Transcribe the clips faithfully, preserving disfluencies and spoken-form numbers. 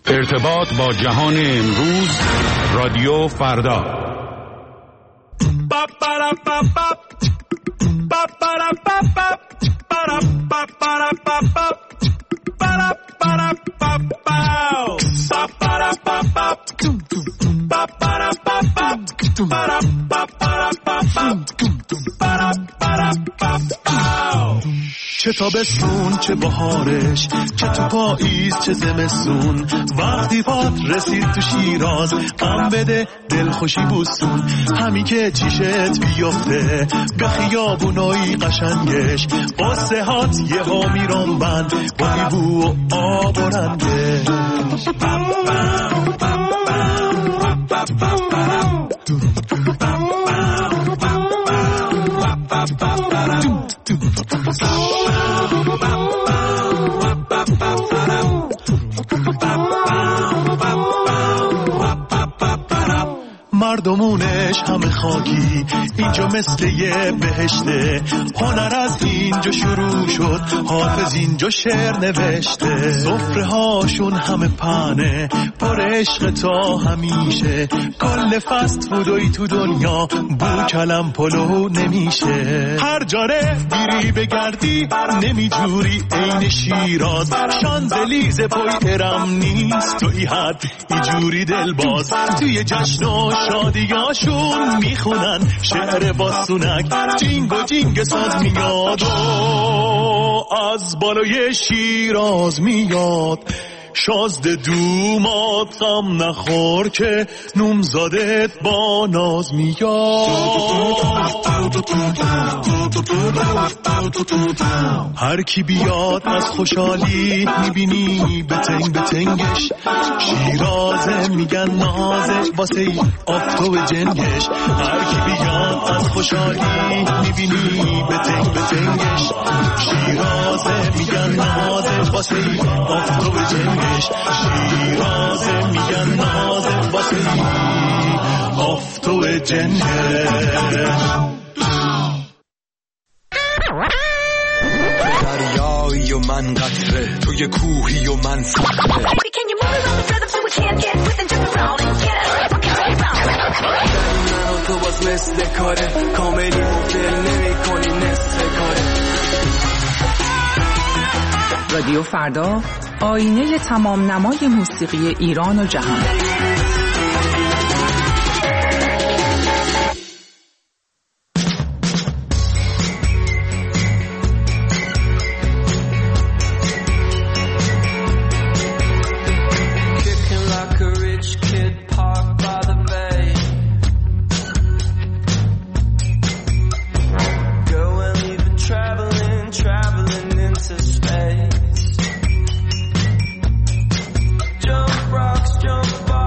ارتباط با جهان امروز، رادیو فردا. چه تابستون چه بهارش، چه تو پاییز چه زمستون، وقتی پات رسید تو شیراز غم بده دل خوشی بوستون. همی که چیشت بیفته به خیابونای قشنگش، قصه هات یه ها میرون بند با میبو و آب و رنگش. مردمونش همه خاکی، اینجا مثل یه بهشته. هنر از اینجا شروع شد، حافظ اینجا شعر نوشته. سفره هاشون همه پنه پر عشق تا همیشه. کل فست فودوی تو دنیا بو کلم پلو نمیشه. هر جاره بیری بگردی نمیجوری عین شیراز. شانزلیزه پای ارم نیست توی حد ایجوری دلباز. توی جشن و شادیاشون میخونن شعر باسونک، جینگ و جینگ ساز میاد و از بالای شیراز میاد. شازده دومات غم نخور که نومزادت با ناز میاد. هر کی بیاد از خوشحالی میبینی بتنگ بتنگش. شیرازه میگن نازه واسه ای آفتو جنگش. هر کی بیاد از خوشحالی میبینی بتنگ بتنگش. شیرازه میگن نازه واسه ای آفتو جنگش. شیرازه میگن نازه واسه ای آفتو جنگش. دریایی و من قطره، توی کوهی و من صخره. من و تو باز مثل کاره، کاملی مفل نمی کنی نصف کاره. رادیو فردا، آینه تمام نمای موسیقی ایران و جهان. Jump rocks, jump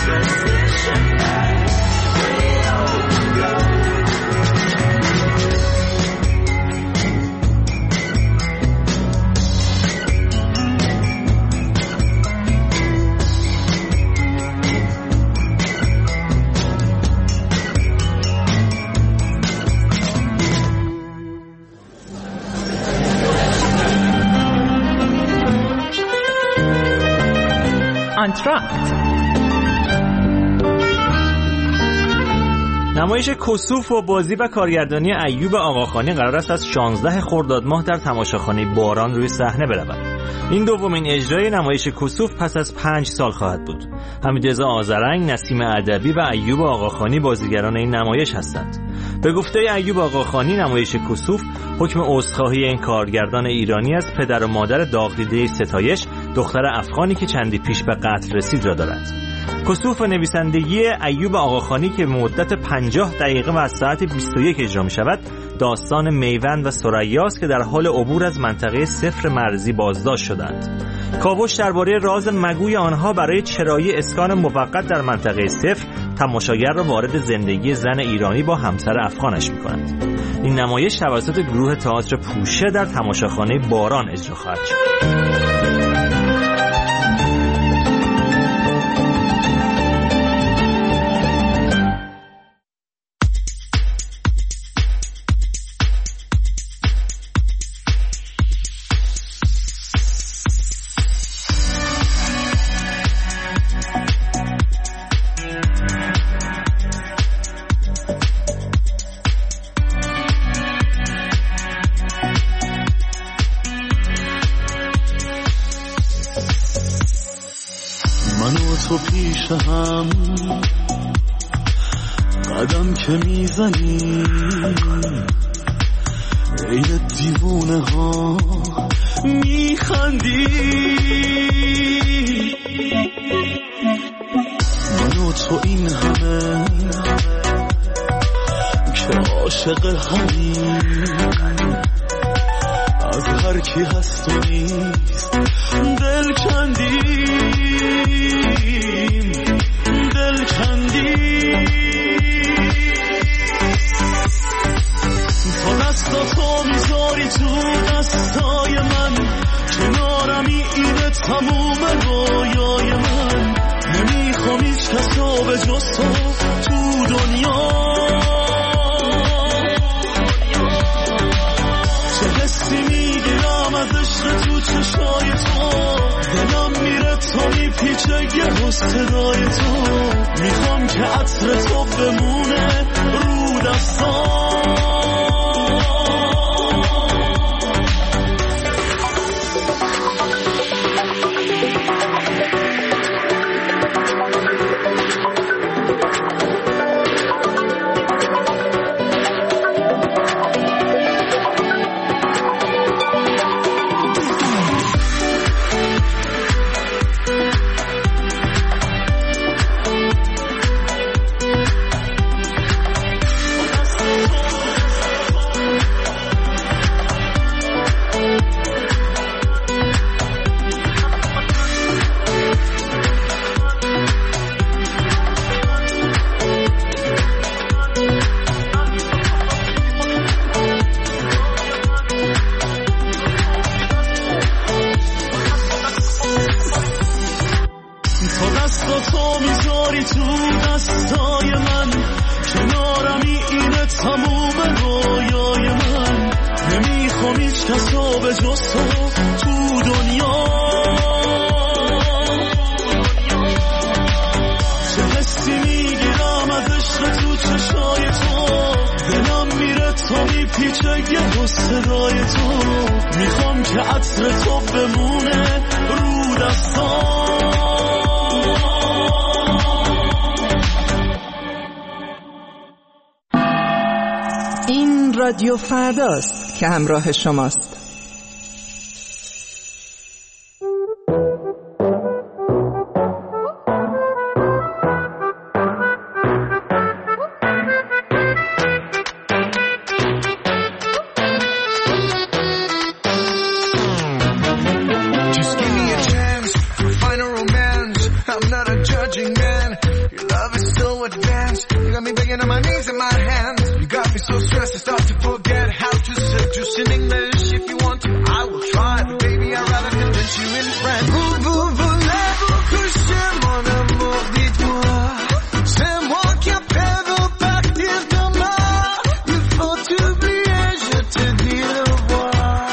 آنتراکت. نمایش کسوف و بازی و کارگردانی ایوب آقاخانی قرار است از شانزده خرداد ماه در تماشاخانه باران روی صحنه برود. این دومین اجرای نمایش کسوف پس از پنج سال خواهد بود. حمیدرضا آذرنگ، نسیم ادبی و ایوب آقاخانی بازیگران این نمایش هستند. به گفته ایوب آقاخانی، نمایش کسوف حکم عذرخواهی این کارگردان ایرانی از پدر و مادر داغ‌دیده ستایش، دختر افغانی که چندی پیش به قتل رسید را دارد. کسوف و نویسندگی ایوب آقاخانی که مدت پنجاه دقیقه و از ساعت بیست و یک اجرا می شود، داستان میوند و ثریاست که در حال عبور از منطقه صفر مرزی بازداشت شدند. کاوش درباره راز مگوی آنها برای چرایی اسکان موقت در منطقه صفر، تماشاگر را وارد زندگی زن ایرانی با همسر افغانش می کند. این نمایش توسط گروه تئاتر پوشه در تماشاخانه باران اجرا خواهد شد. تو پیش هم قدم که میزنی، عین دیوونه ها میخندی. من و تو این همه که عاشق همین، از هر کی هست و نیست دل کندی، دل کندی. تو دستاتو میذاری تو دستای من، کنارمی اینه تموم رویای من. نمیخوام هیچ کسا به جز تو تو دنیا. چه حسی میگیرم از عشق تو چشای تو، دلم میره تا میپیچه یه روز صدای تو. میخوام که عطر تو بمونه رو دستام. رادیو فرداست که همراه شماست. Just give me a chance to find a romance. I'm not a judging man. so advanced. You got me begging on my knees and my hands. You got me so stressed I start to forget how to seduce in English. If you want to, I will try, but baby I'd rather convince you in French. Vous, vous voulez-vous coucher mon amour, dites-moi. C'est moi qui appelle au partir demain. Il faut t'oublier, je te dis au revoir.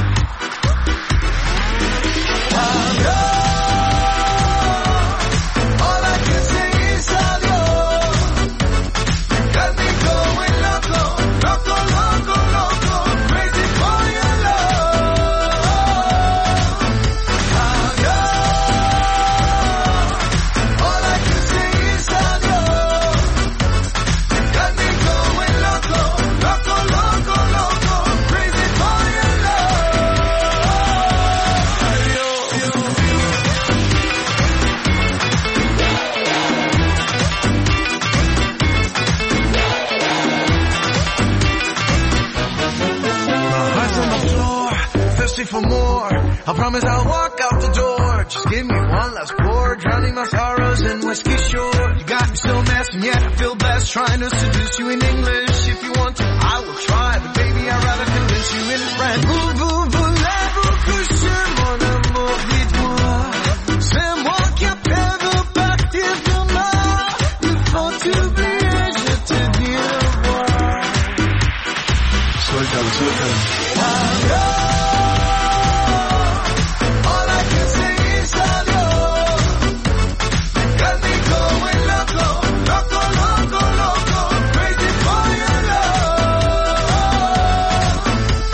All I can say is adios. Got me going loco, loco, loco, loco, crazy for your love. Adios. All I can say is adios. Got me going loco, loco, loco, loco, crazy for your love. My eyes on the floor, thirsty for more. I promise I'll walk out the door. Just give me one last pour, drowning my sorrows in whiskey shore. You got me so messed and yet I feel blessed, trying to seduce you in English. If you want to, I will try, but baby I'd rather convince you in French. Vous, vous voulez-vous coucher mon amour, dites-moi. C'est moi qui appelle au partir demain. Il faut t'oublier, je te dis au revoir. Suéltalo, suéltalo. All I can say is adios. Got me going loco, loco, loco, loco, crazy for your love.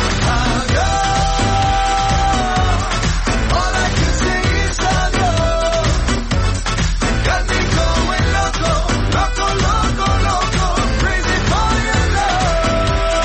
Adios. All I can say is adios. Got me going loco, loco, loco, loco, crazy for your love.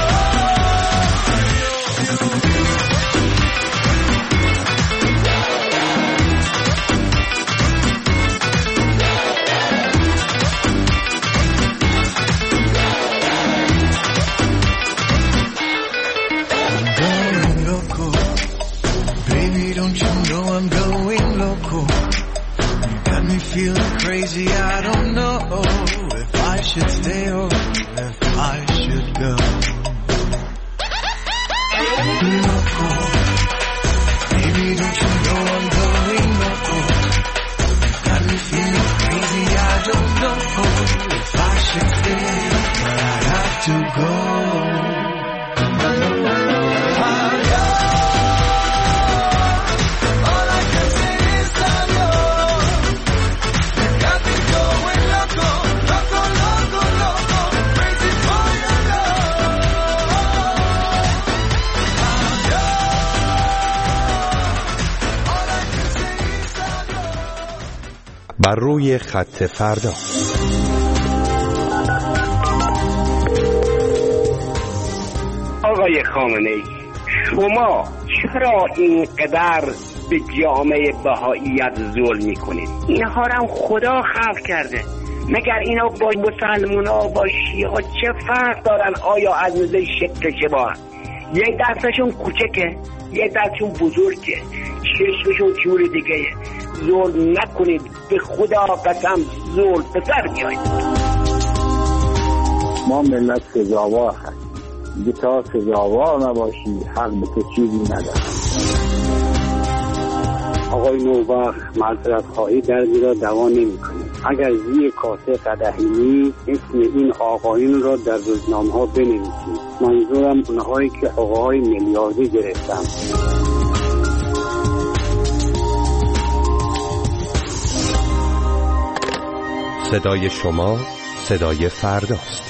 I'm going loco. Baby, don't you know I'm going loco? You got me feeling crazy, I don't know if I should stay or if I should go. Loco. Baby, don't you know I'm going loco? You got me feeling crazy, I don't know if I should stay, but I have to go. All I can say is adios. You got me going loco, loco, loco, loco, crazy for your love. Adios. All I can say is adios. بر روی خط فردا. آقای خامنه‌ای، شما چرا اینقدر به جامعه بهائیت ظلم میکنید؟ اینها رو هم خدا خلق کرده. مگر اینا با مسلمونا با شیعه چه فرق دارن؟ آیا از نظر شکل شباهن؟ یک دستشون کوچکه، یک دستشون بزرگه، چشمشون جور دیگه. ظلم نکنید، به خدا قسم ظلم به سر میایید. ما ملت سزاوار هست، دیگه تا سزاوار نباشی حق به تو چیزی نداره. آقای نوبخت معذرت خواهی درزی را دوا نمی کنید. اگر زیر کاسه قدحینی اسم این آقایون را در روزنامه ها بنویسید. منظورم اونهایی که آقاهای میلیاردی گرفتن. صدای شما صدای فرداست.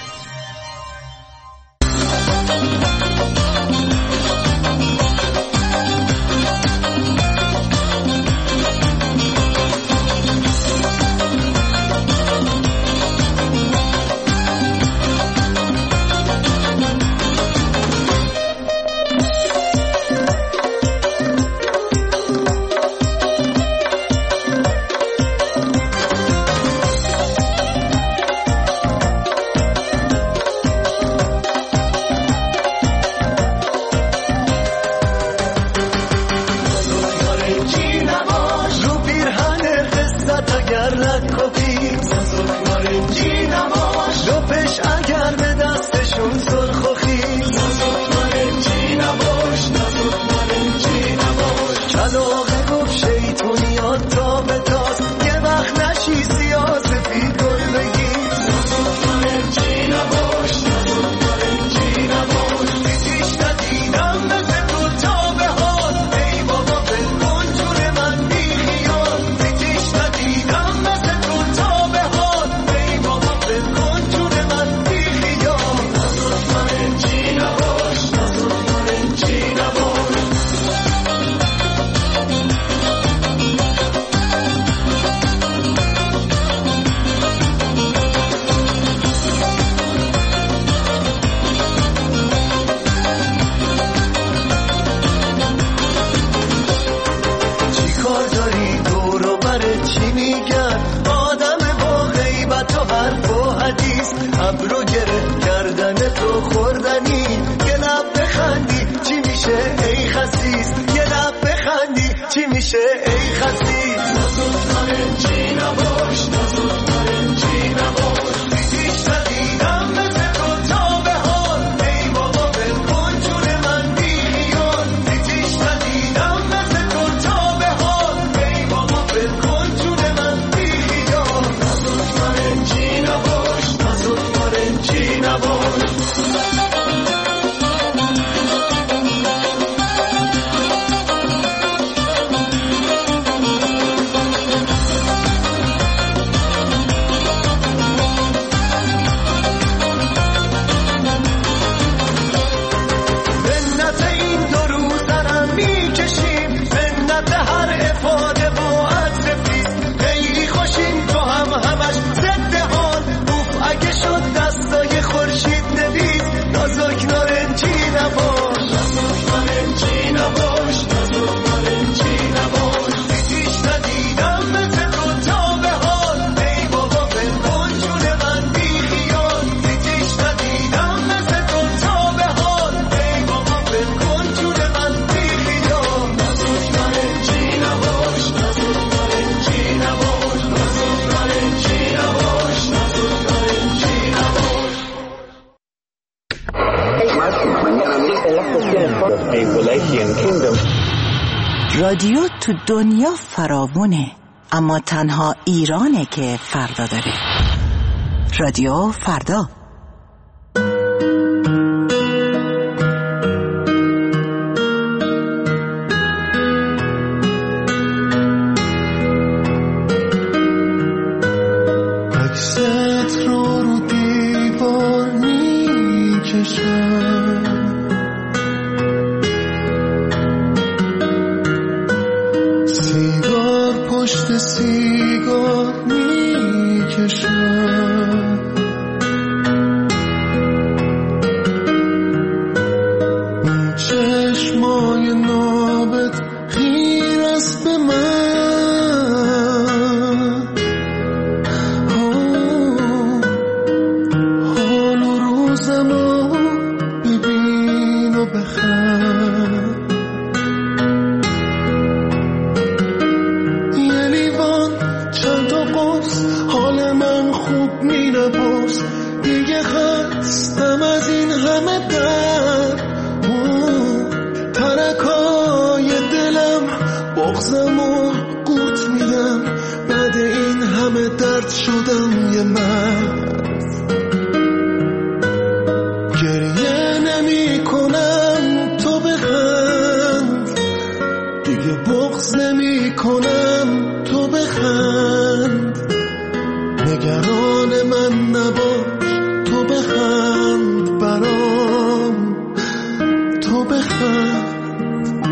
تو خوردنی، یه لب بخندی چی میشه ای خسیس، یه لب بخندی چی میشه ای خسیس. نازون نارنجی نباش، نازون نارنجی نباش، دیدیش ندیدم مثل تو تا به حال، ای بابا بلکن جون من بی خیال، دیدیش ندیدم مثل تو تا به حال، ای بابا بلکن جون من بی خیال. نازون نارنجی نباش، نازون نارنجی نباش. رادیو تو دنیا فراوونه، اما تنها ایرانه که فردا داره. رادیو فردا. عکست رو رو دیوار میکشم، سیگار پشت سیگار میکشم، اون چشمای نابت خیر است به من، حال و روزمو ببین و بخند، حال من خوب می نبرس، دیگه خستم از این همه درد، ترکای دلم بغزم و قورت میدم، بعد این همه درد شدم یه مرد. گریه نمی کنم تو بخند، دیگه بغز نمی کنم تو بخند، نگران من نباش تو بخند برام، تو بخند،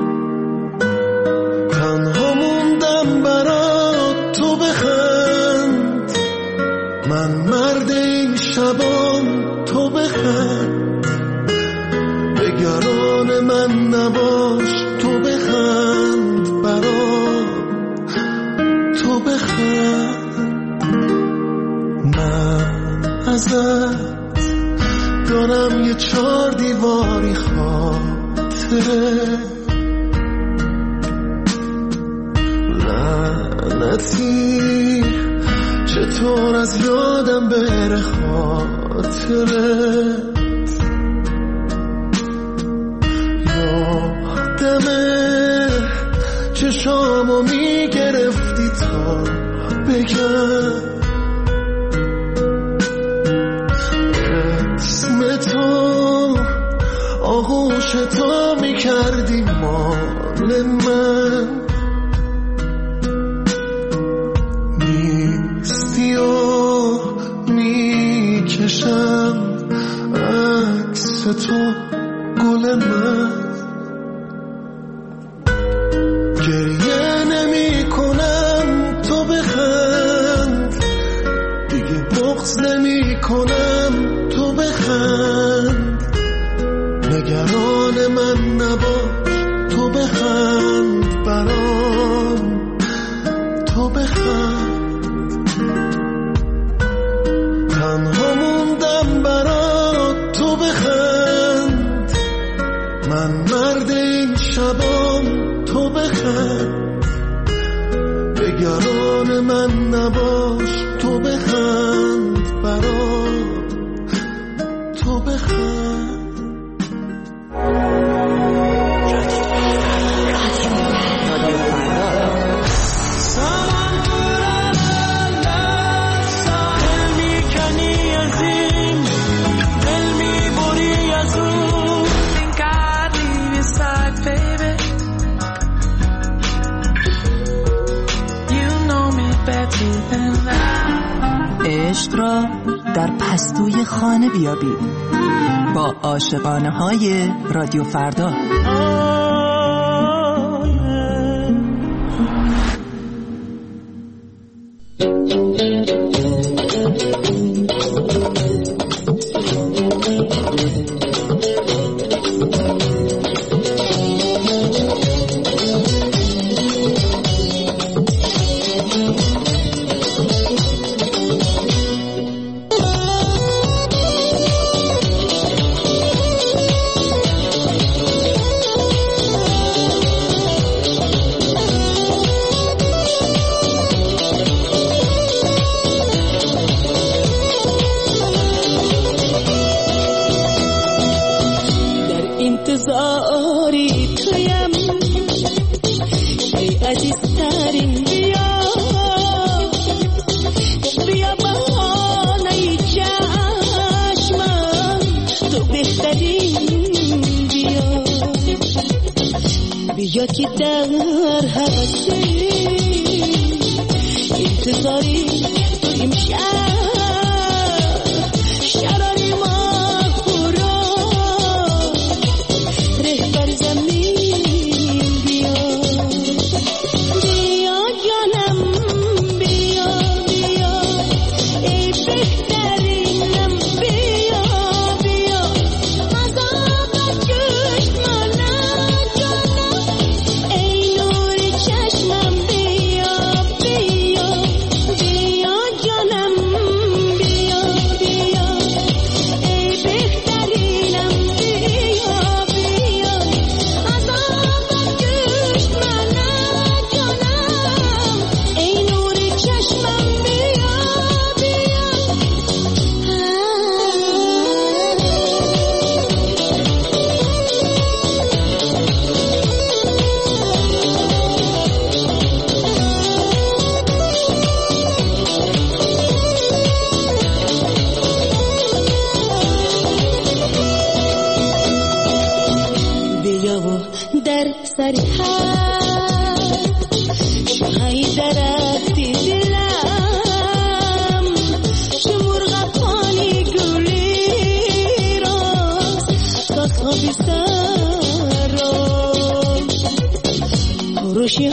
تنها موندم برات تو بخند، من مرد این شبام تو بخند، نگران من نباش تو بخند برام، تو بخند. من ازت دارم یه چار دیواری خاطره، لعنتی چطور از یادم بره خاطرت، یادمه چشامو میگرفتی تا بگم تو، آغوش تو میکردی مال من، نیستی و میکشم عکس تو گل من، گریه نمی کنم تو بخند، دیگه بغض نمی کنم تو بخند، نگران من نباش تو بخند برام، تو بخند، تنها موندم برات عشق را در پستوی خانه بیابید با عاشقانه های رادیو فردا. انتظاری تویم ای عزیزترین، بیا بیا بهانه چشمم، تو بهترین، بیا بیا که در حوثی انتظاری تویم، شهر شراری ما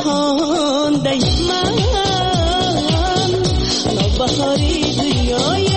روشیان دای من نوبهاری دویای